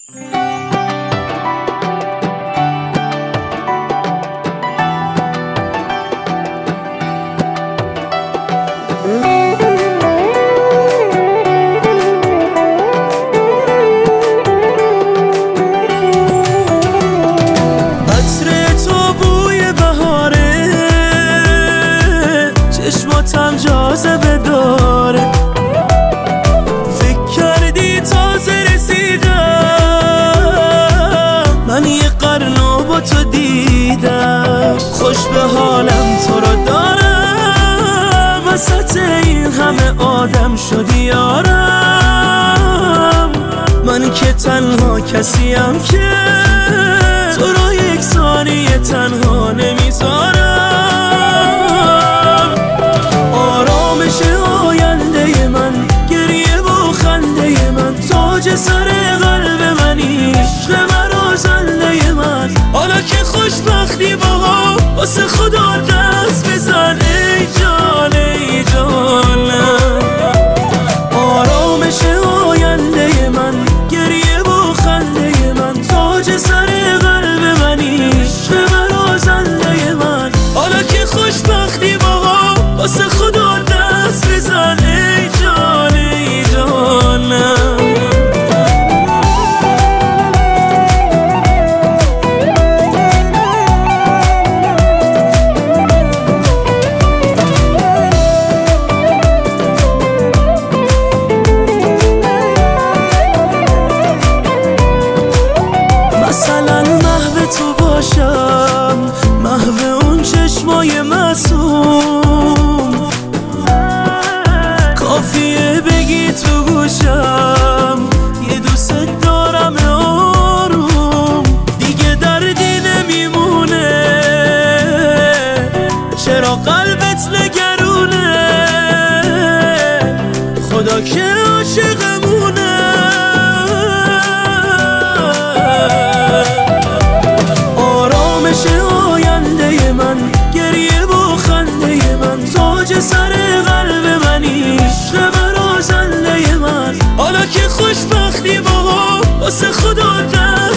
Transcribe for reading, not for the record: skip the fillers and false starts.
چشماتم جاذبه داره، فکر کردی تازه رسیدم، من یه قرنو با تو دیدم، خوش به حالم تو رو دارم، وسط این همه آدم شدی یارم، من که تنها کسیم که تو رو یک ثانیه تنها نمیذارم. آینده من، گریه و خنده من، تاج سر قلب منی، عشق مرا زنده من، حالا که خوشبختی باها واسه خدا دست بزن ای جان ای جانم. آرامش آینده من، گریه و خنده من، تاج سر قلب منی، عشق مرا زنده من، حالا که خوشبختی باها واسه خدا دست بزن ای جان ای جانم. مثلا محو تو باشم، محو اون چشمای معصوم، کافیه بگی تو گوشم یه دوست دارم آروم، دیگه دردی نمیمونه، چرا قلبت نگرونه، خدا که عاشقمونه. آرامش آینده من، گریه و خنده من، تاج سر قلب منی، عشق مرا زنده من، حالا که خوشبختی باها واسه خدا